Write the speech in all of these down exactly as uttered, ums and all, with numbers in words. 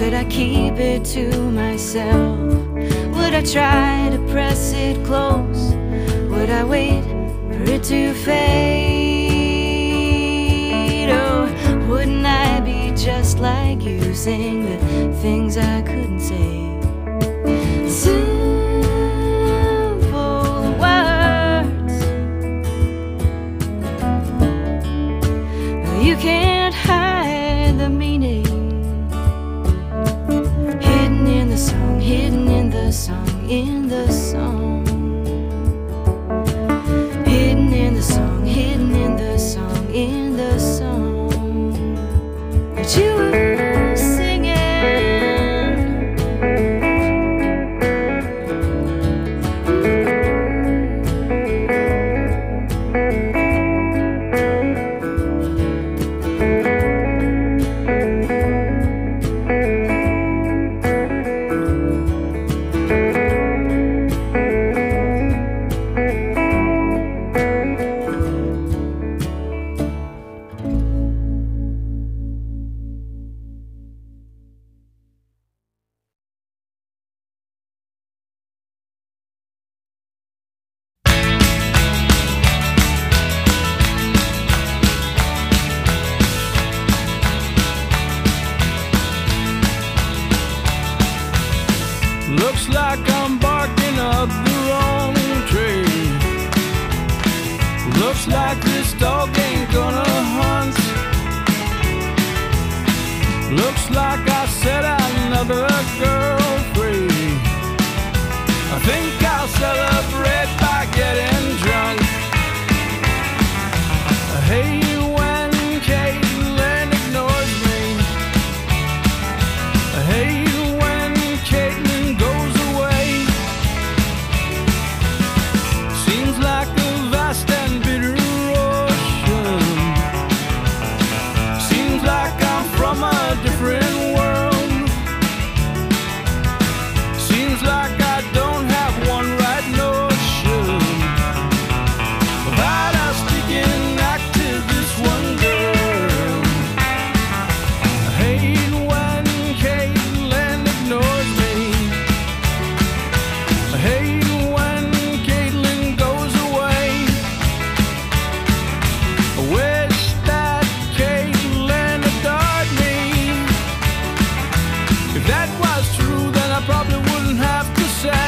Could I keep it to myself? Would I try to press it close? Would I wait for it to fade? Oh, wouldn't I be just like you, saying the things I couldn't say? Simple words you can't hide the meaning, hidden in the song, hidden in the song, in the song, hidden in the song, hidden in the song, in the song that you were singing. Looks like I'm barking up the wrong tree. Looks like this dog ain't gonna hunt. Looks like I set another girl free. I think I'll celebrate by getting drunk. I hate when Caitlin ignores me. I hate when Caitlin goes away. Seems like a vast and bitter ocean. Seems like I'm from a different world. Seems like I don't have one right notion about a sticking act to this one girl. I hate when Caitlin ignores me. I hate when Caitlin goes away. I wish that Caitlin adored me. If that was true, then I probably wouldn't have to say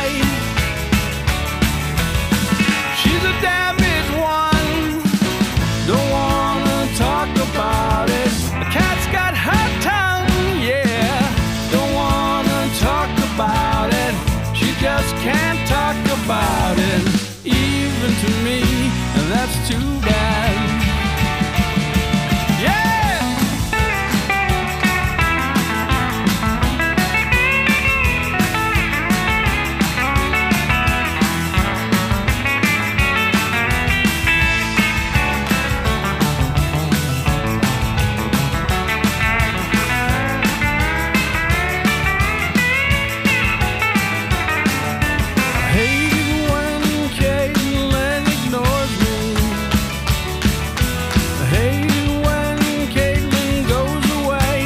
she's a damaged one. Don't wanna talk about it. The cat's got her tongue, yeah. Don't wanna talk about it. She just can't talk about it, even to me, and that's too bad. Yeah! I hate when Caitlin ignores me. I hate when Caitlin goes away.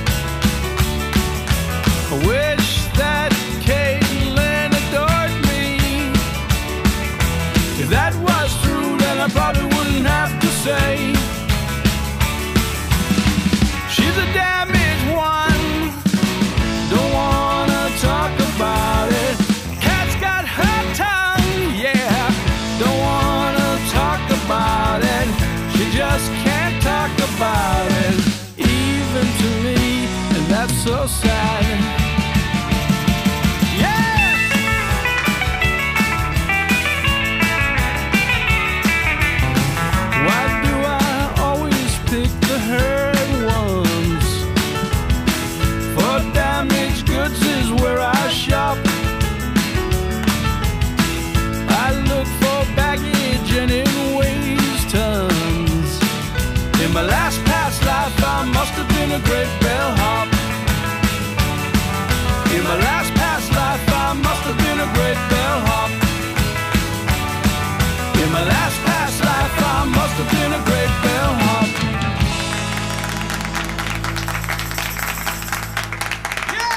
I wish that Caitlin adored me. If that was true, then I probably wouldn't have to say she's a damaged one. Don't wanna talk about it. Cat's got her tongue, yeah. Don't wanna talk about it. She just can't talk about it, even to me, and that's so sad. Yeah! Why do I always pick the hurt ones? For damaged goods is where I shop. I look for baggage and it weighs tons. In my last past life, I must have been a great bellhop. In my last past life, I must have been a great bellhop. In my last past life, I must have been a great bellhop. Yeah!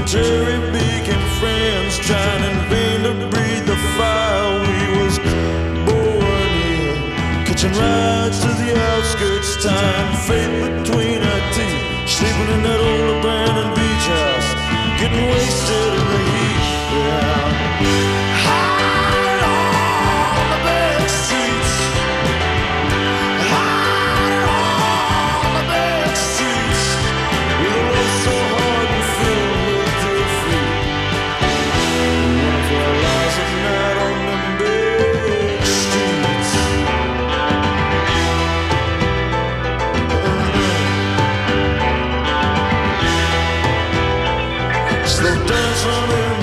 Cherry Beacon friends, trying in vain to breathe the fire we was born in. Catching rides to the outskirts, tying fate between our teeth. Sleeping in that old abandoned beach house, getting wasted in the heat. Yeah. High on the back streets, high on the back streets, with a love so hard and filled with defeat. One of our lives at night on them back streets. Slow dance on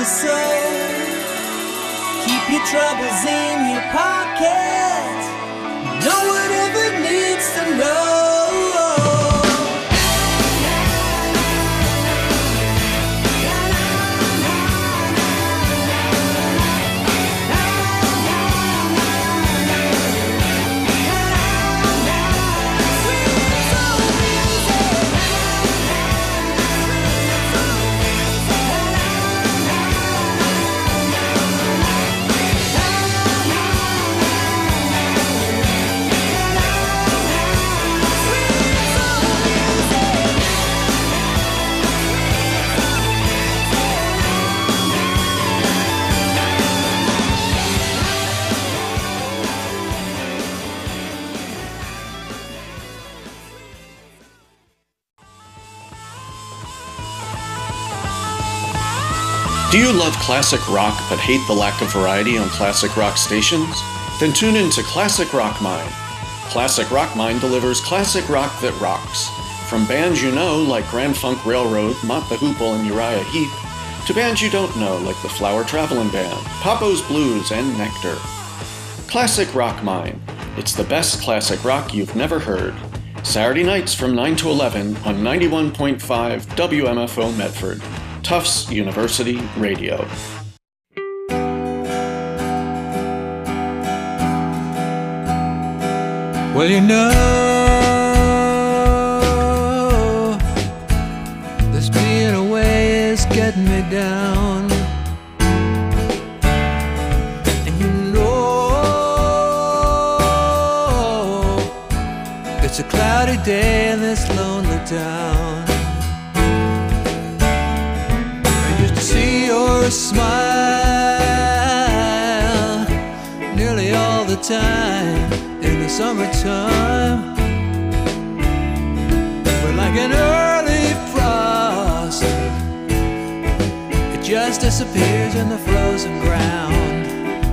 soul. Keep your troubles in your pocket. No one ever needs to know. Do you love classic rock but hate the lack of variety on classic rock stations? Then tune in to Classic Rock Mine. Classic Rock Mine delivers classic rock that rocks. From bands you know like Grand Funk Railroad, Mott the Hoople, and Uriah Heep, to bands you don't know like the Flower Travelin' Band, Papo's Blues, and Nectar. Classic Rock Mine. It's the best classic rock you've never heard. Saturday nights from nine to eleven on ninety-one point five W M F O Medford. Tufts University Radio. Well, you know, this being away is getting me down. And you know, it's a cloudy day in this lonely town. See your smile nearly all the time in the summertime. But like an early frost, it just disappears in the frozen ground.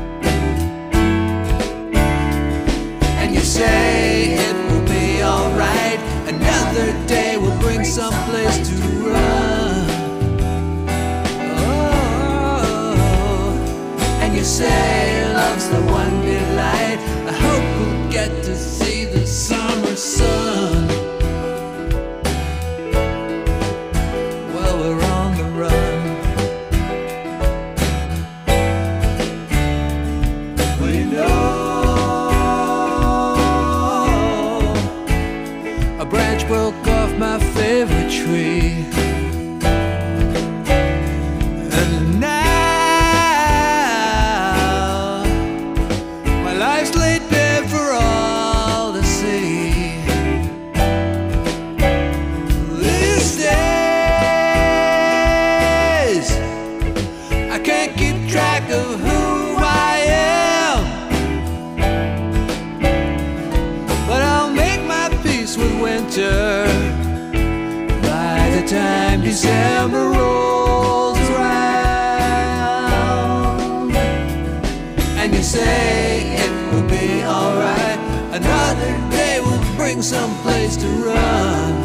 And you say it will be alright, another day will bring someplace to run. You say love's the one delight. I hope we'll get to see the summer sun. Well, we're on the run. Well, you know, a branch broke off my favorite tree. December rolls around, and you say it will be alright. Another day will bring some place to run.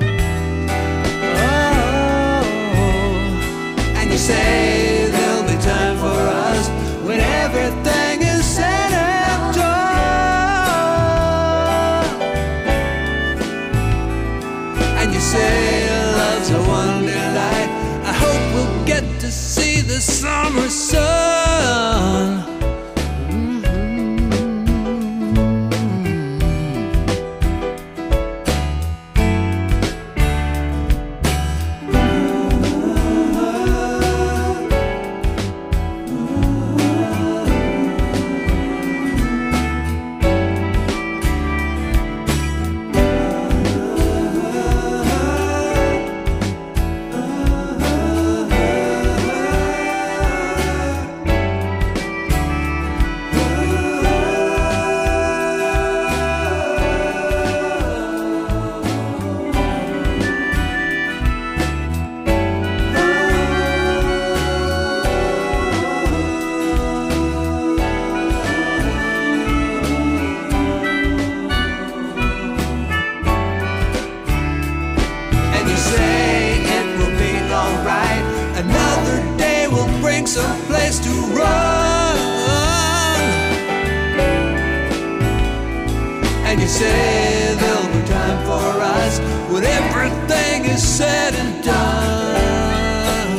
Oh, and you say there'll be time for us when everything is said and done. And you say love's a one delight. I hope we'll get to see the summer sun. say there'll be time for us when everything is said and done.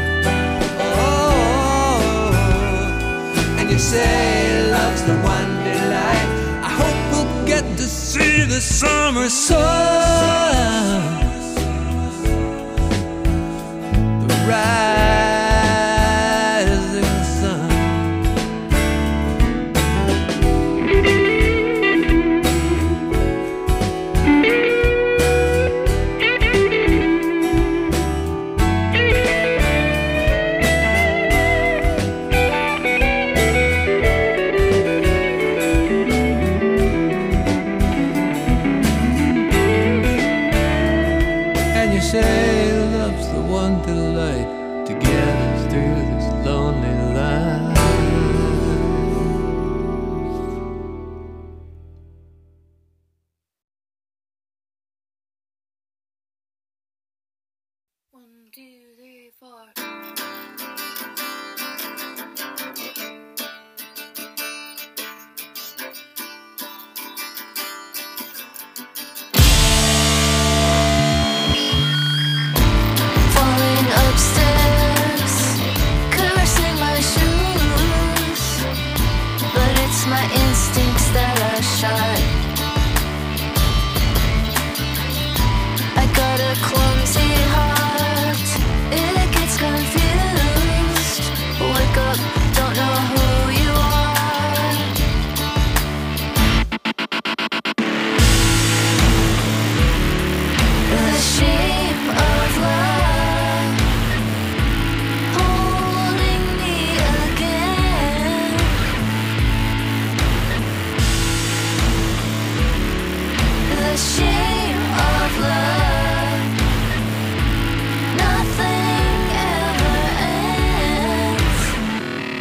Oh, and you say love's the one delight. I hope we'll get to see the summer sun, the rising sun. Say love's the one delight to get us through this lonely life. One, two, three, four. My instincts that are shy. I got a clumsy heart, it gets confused. Wake up, don't know who you are. The shape of love holding me again. The shame of love, nothing ever ends.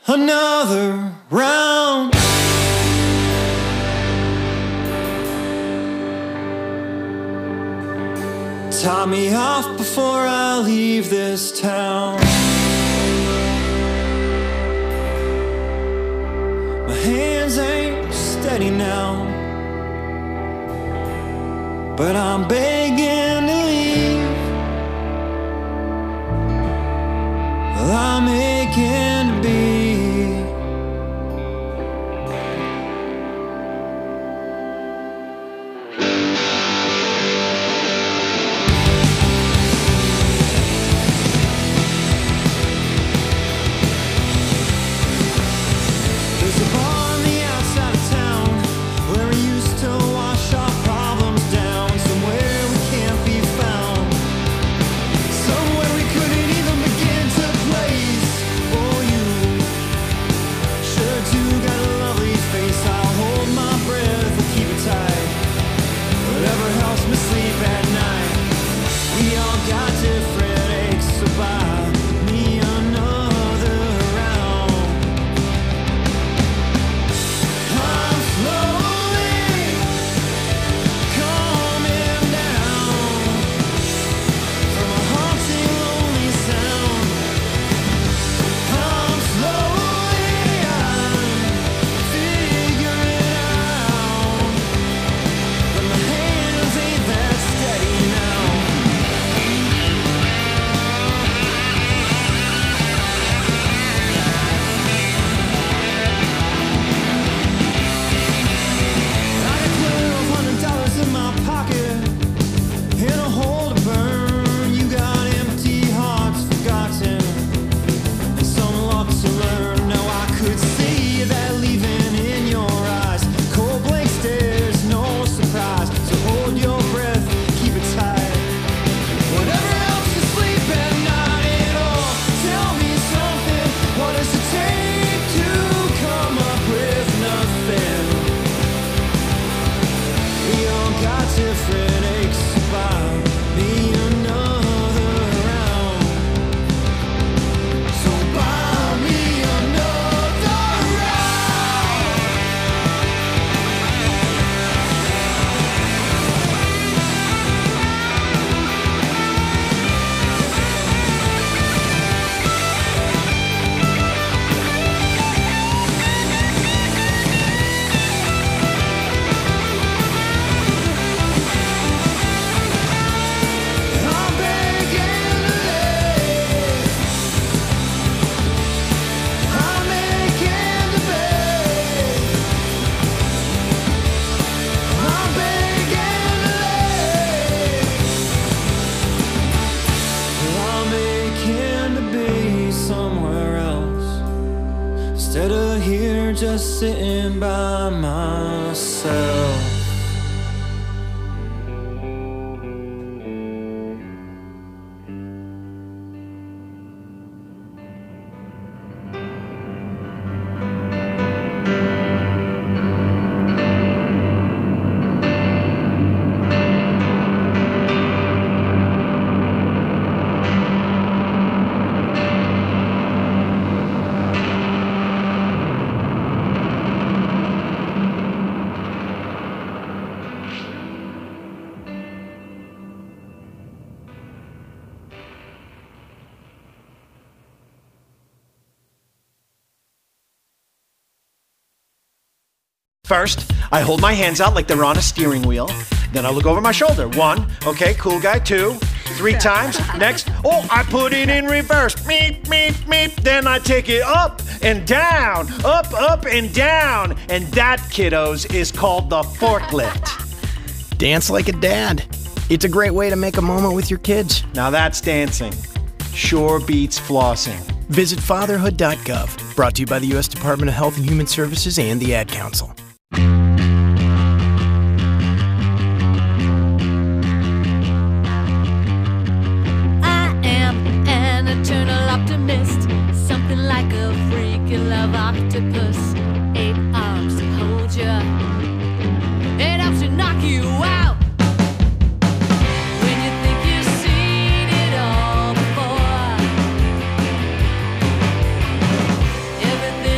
another round. Tie me off before I leave this town. My hands ain't steady now, but I'm begging to leave. Well, I'm aching to be. Just sitting by myself. First, I hold my hands out like they're on a steering wheel. Then I look over my shoulder. One, okay, cool guy. Two, three times. Next, oh, I put it in reverse. Meep, meep, meep. Then I take it up and down, up, up, and down. And that, kiddos, is called the forklift. Dance like a dad. It's a great way to make a moment with your kids. Now that's dancing. Sure beats flossing. Visit fatherhood dot gov. Brought to you by the U S Department of Health and Human Services and the Ad Council. Octopus, eight arms to hold you. It helps to knock you out when you think you've seen it all before. Everything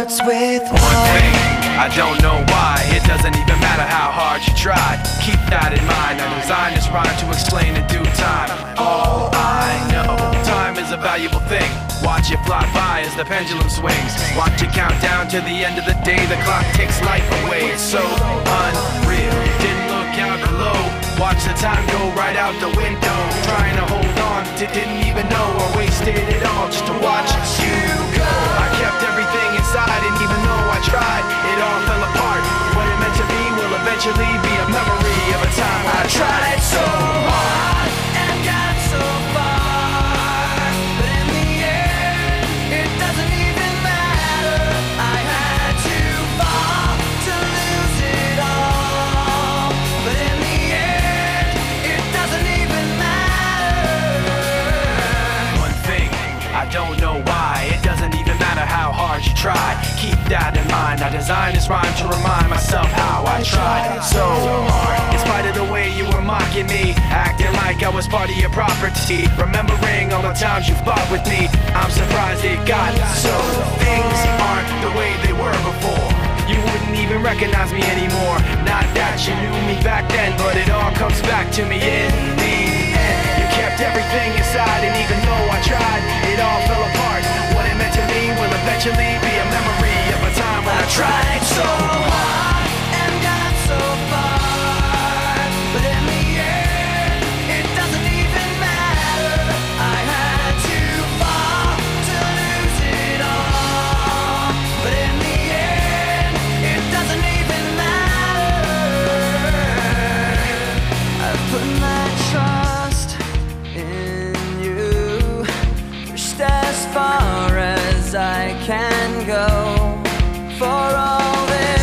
starts with One thing, love. I don't know why. It doesn't even matter how hard you tried. Keep that in mind. I designed this rhyme to explain in due time. All I know, time is a valuable thing. Watch it fly by as the pendulum swings. Watch it count down to the end of the day. The clock takes life away. It's so unreal. Didn't look out below. Watch the time go right out the window. Trying to hold on to didn't even know or wasted it all just to watch you go. I kept everything inside, and even though I tried, it all fell apart. What it meant to be will eventually be a memory of a time I tried so hard and got so far, but in the end, it doesn't even matter. I had to fall to lose it all, but in the end, it doesn't even matter. One thing, I don't know why. It doesn't even matter how hard you try. Keep that in mind. I designed this rhyme to remind myself how I tried so hard. In spite of the way you were mocking me, acting like I was part of your property, remembering all the times you fought with me, I'm surprised it got so. Things aren't the way they were before. You wouldn't even recognize me anymore. Not that you knew me back then, but it all comes back to me in the end. You kept everything inside, and even though I tried, it all fell apart. What it meant to me will eventually be a memory of a time when I tried so hard and got so far, but in the end, it doesn't even matter. I had to fall to lose it all, but in the end, it doesn't even matter. I've put my trust in you, pushed as far as I can go. For all this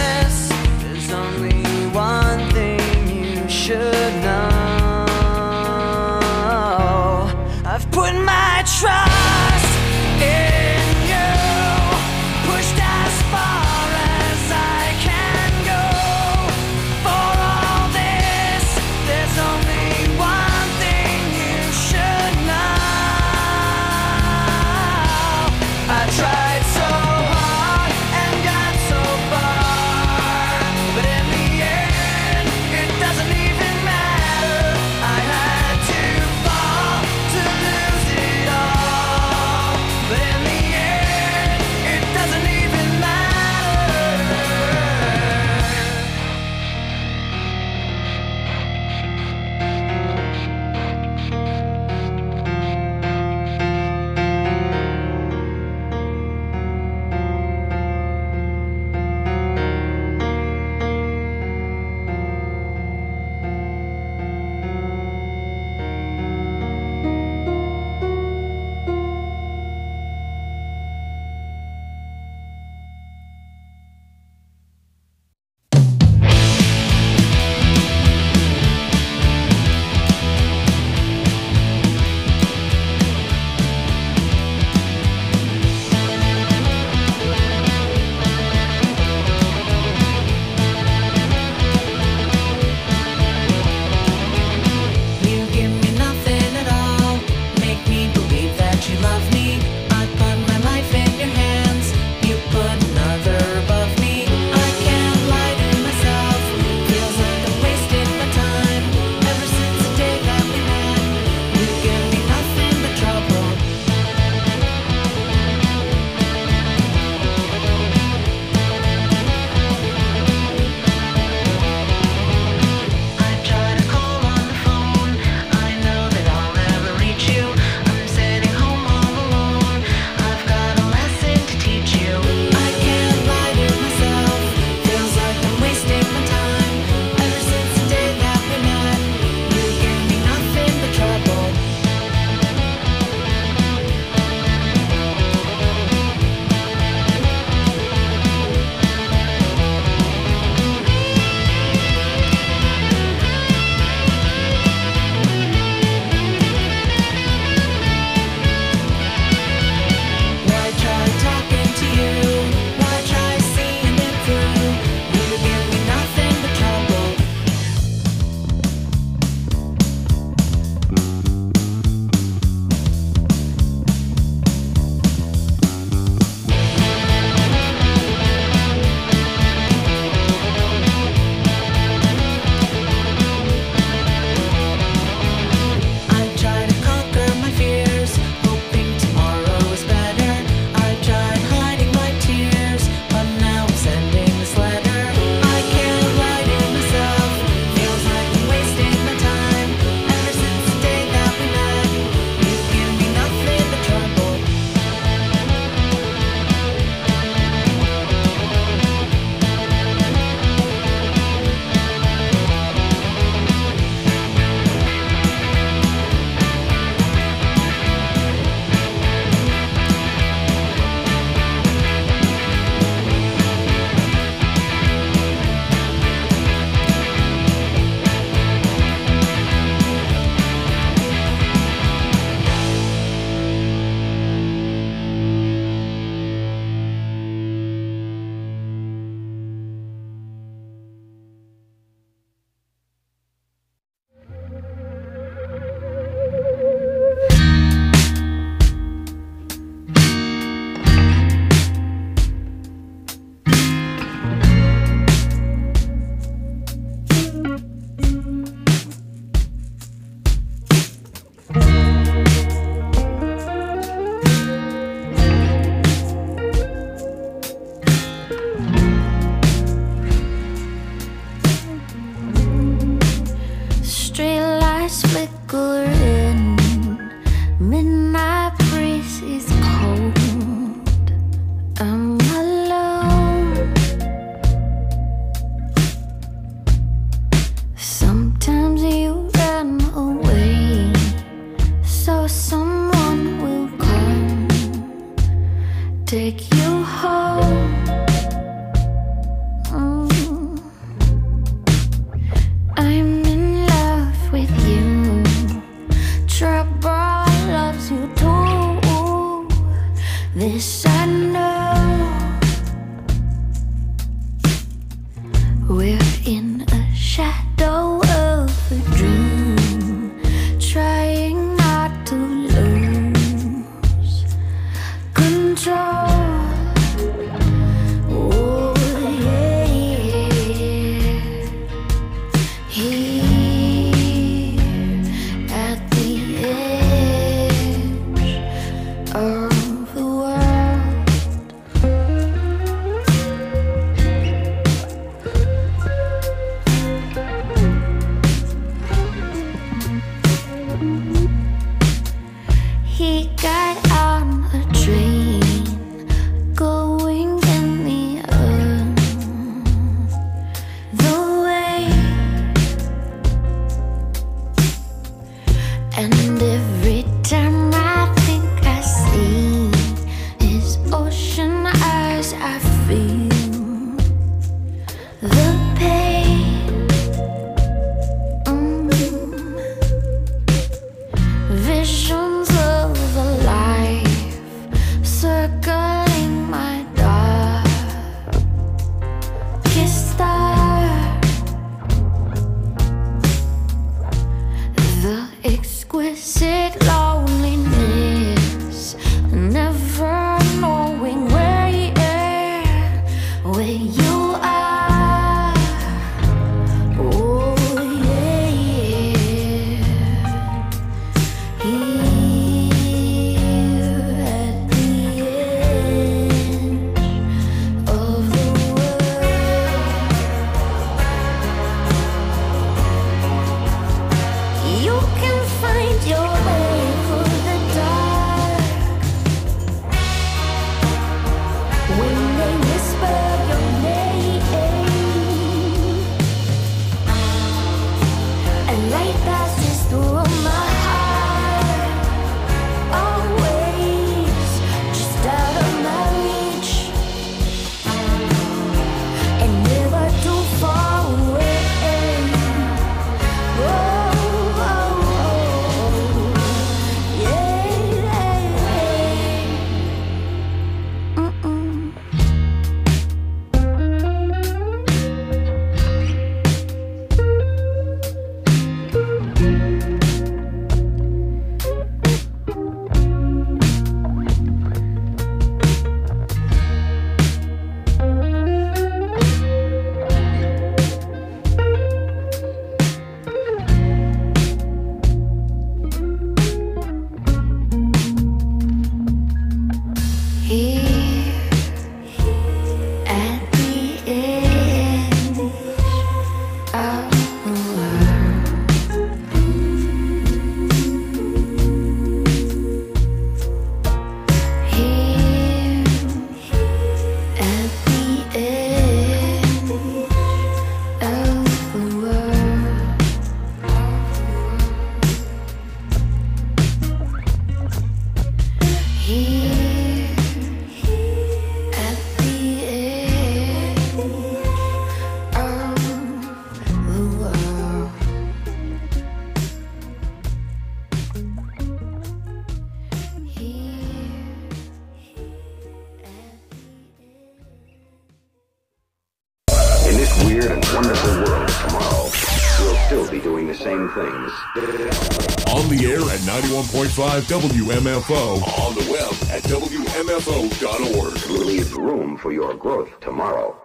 weird and wonderful world tomorrow, we'll still be doing the same things. On the air at ninety-one point five W M F O. On the web at W M F O dot org. Leave room for your growth tomorrow.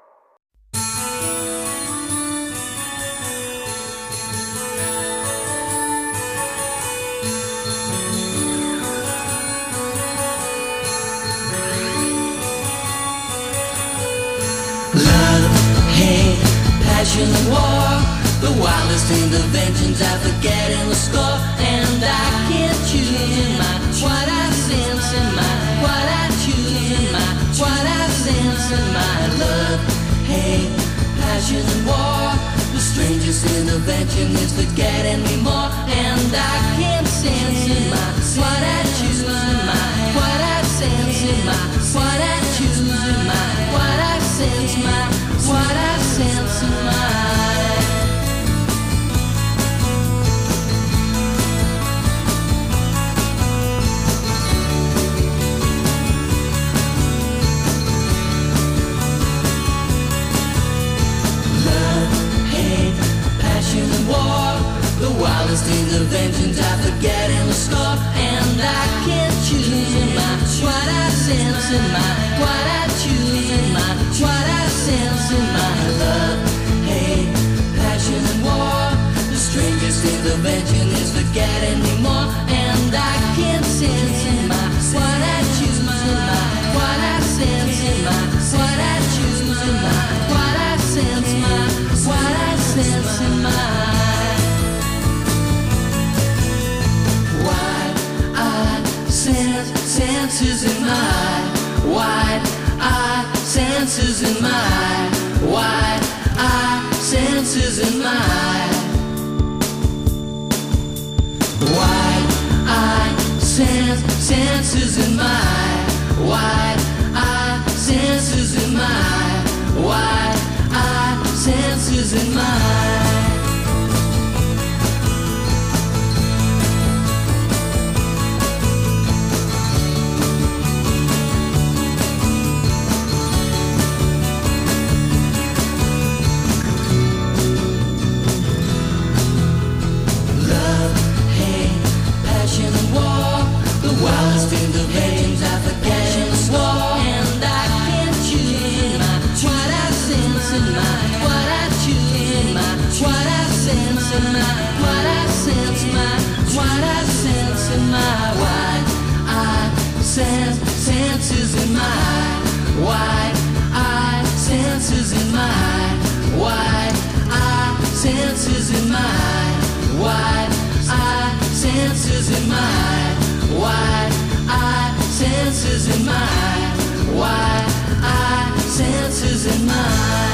Love, hate, passion, and war. The wildest interventions I forget in the score. And I can't choose in my what I sense in my what I choose in my what I sense in my love, hate, passion, and war. The strangest intervention is forgetting me more. And I can't sense in my what I choose in my what I sense in my what I choose in my what I sense my what I sense in my. The wildest interventions I forget in the score. And I can't choose in my what I sense in my what I choose in my what I sense in my love, hate, passion, and war. The strangest intervention is forgetting me more. And I can't sense in my what I choose in my what I sense in my what I choose in my what I sense my what I sense in my. Senses in my wide eye, senses in my wide eye, senses in my wide eye, sense, senses in my wide eye, senses in my wide eye, senses in my. Wildest interventions I forget in the score. And I can't choose in my what I sense in my what I choose in my what I sense in my what I sense my what I sense in my wide eye sense senses in my wide eye senses in my wide eye senses in my wide eye senses in my wide eye senses in my wide eye senses in my.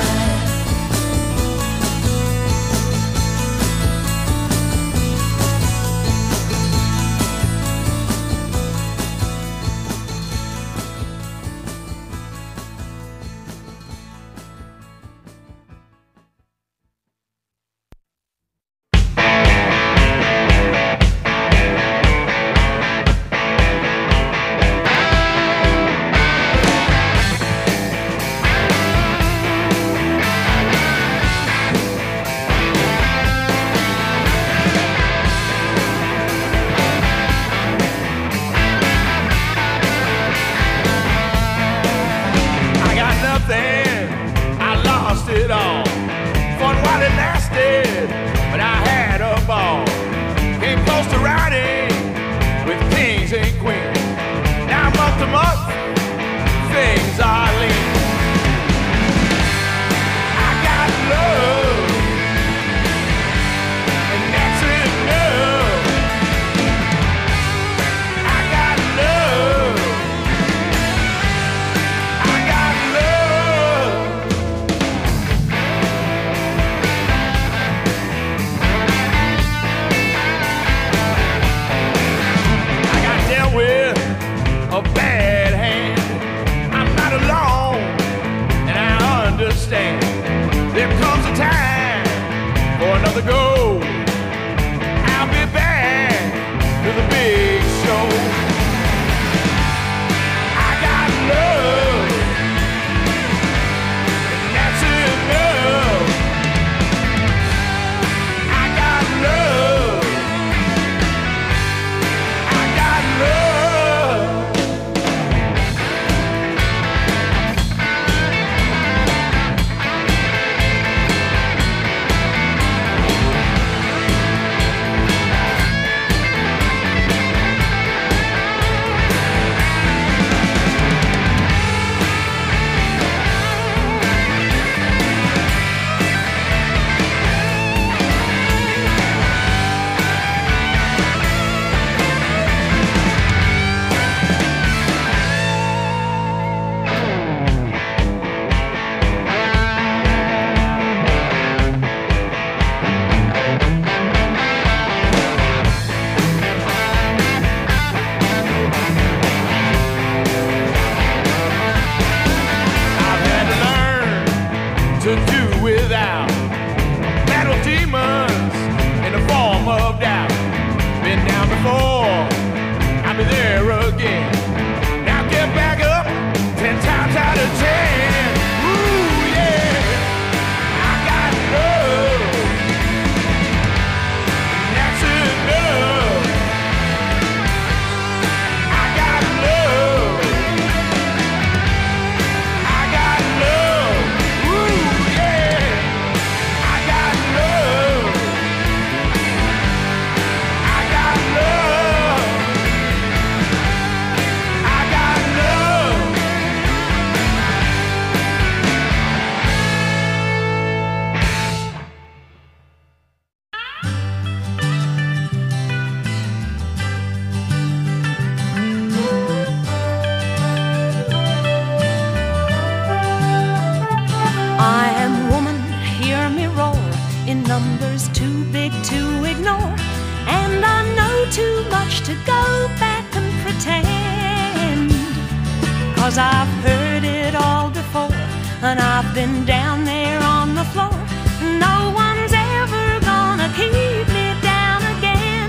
I got love, and that's enough. without. Battle demons in the form of doubt. Been down before, I'll be there again. Now get back up, ten times out of ten. Ooh, yeah, I got love. That's enough. I got love. I got love. Ooh, yeah, I got love. I got love. I got love. I am woman, hear me roar, in numbers too big to ignore. And I know too much to go back and pretend. Cause I've heard it all before, and I've been down there on the floor. No one's ever gonna keep me down again.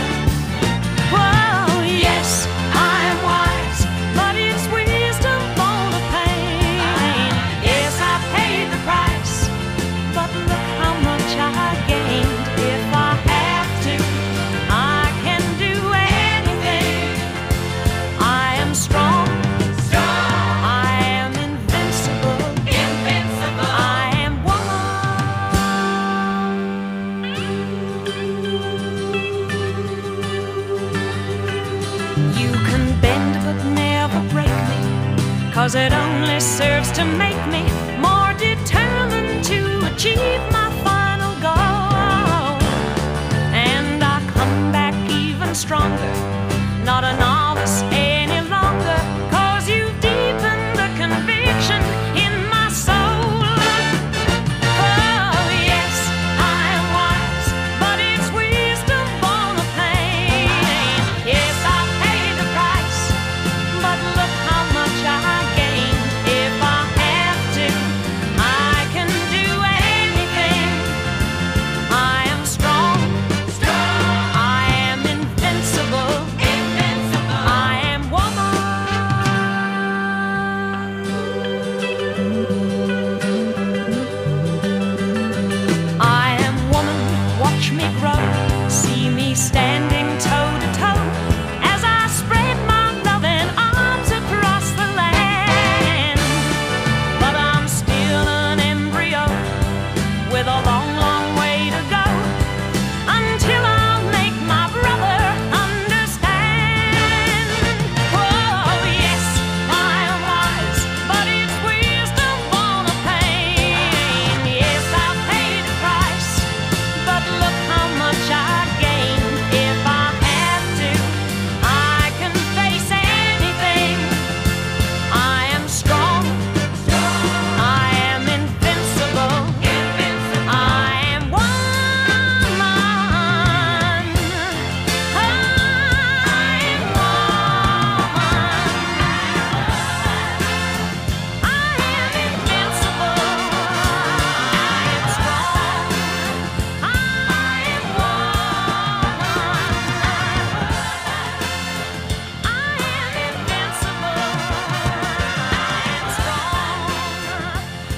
Whoa, yes, I am wise, but it's wisdom born of pain. Yes, I paid the price, but look how much I gained. If I have to, I can do anything. I am strong, I am invincible, invincible. I am woman. You can bend but never break me, cause it only serves to make me more determined to achieve my final goal. And I come back even stronger, not a novice any longer, cause you've deepened the conviction in my soul. Oh yes, I am wise, but it's wisdom born of pain. Yes, I paid the price, but look how much I gained. If I have to, I can do anything. I am strong, strong. I am invincible, invincible. I am woman. I am woman, watch me grow, see me standing toe to toe, as I spread my loving arms across the land. But I'm still an embryo, with a long, long way to go, until I'll make my brother understand. Oh yes, I am wise, but it's wisdom born of pain. Yes, I paid the price, but look how much I gained. If I have to, I can face anything. I am strong, I am invincible, invincible. I am woman. I am woman. I am invincible. I am strong. I am woman. I am invincible. I am strong.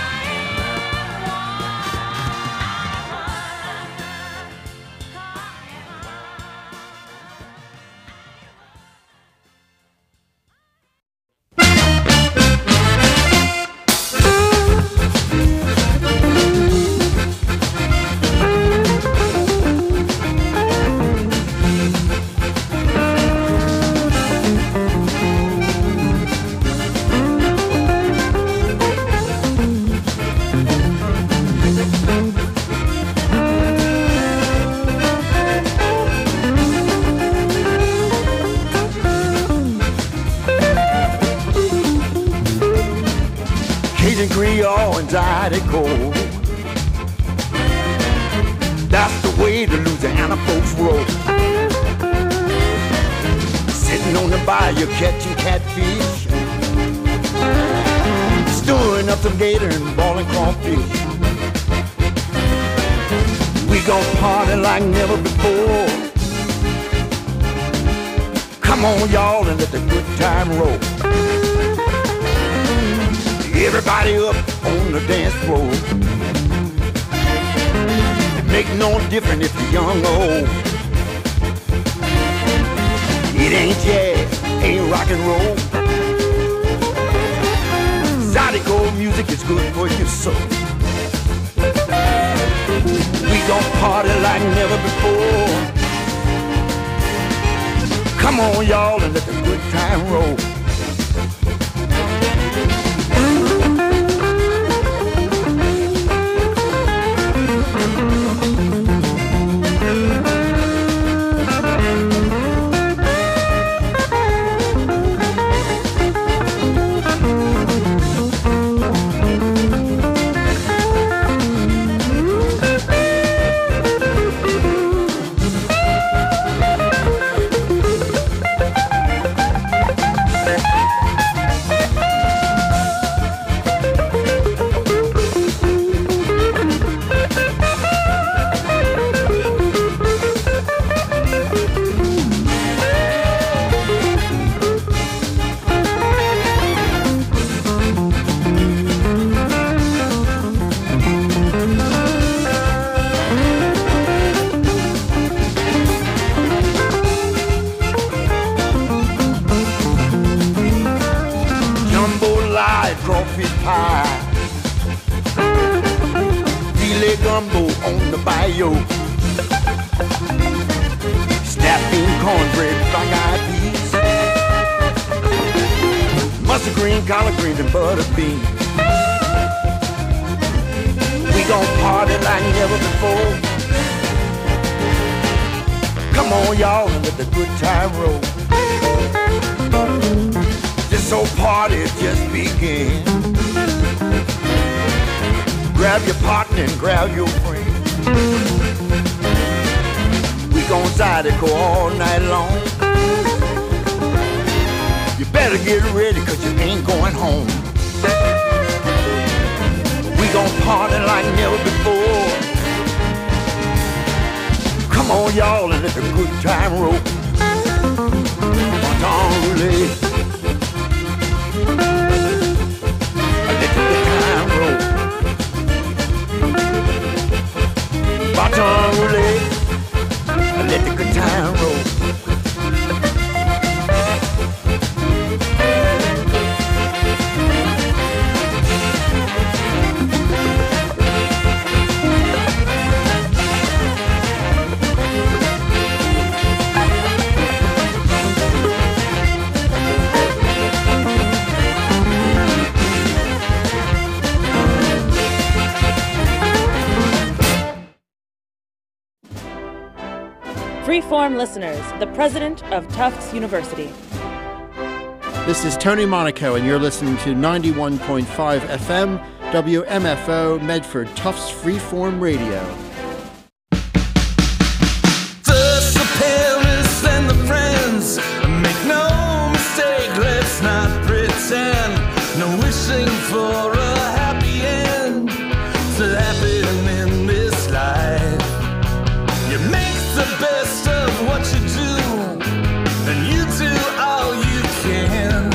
Cajun Creole and Zydeco. That's the way the Louisiana folks roll. Sitting on the bayou catching catfish, stewing up some gator and balling crawfish. gon' party like never before. Come on, y'all, and let the good time roll. Everybody up on the dance floor. It make no difference if you're young or old. It ain't jazz, ain't rock and roll. Zydeco music is good for your soul. We gon' party like never before. Come on, y'all, and let the good time roll. Zydeco all night long. You better get ready, cause you ain't going home. We gon' party like never before. Come on, y'all, and let the good time roll. Baton roulette. Let the good time roll. Baton roulette. Let the good time roll. Freeform listeners, the president of Tufts University. This is Tony Monaco, and you're listening to ninety-one point five F M, W M F O, Medford, Tufts Freeform Radio. First the parents, then the friends. Make no mistake, let's not pretend. No wishing for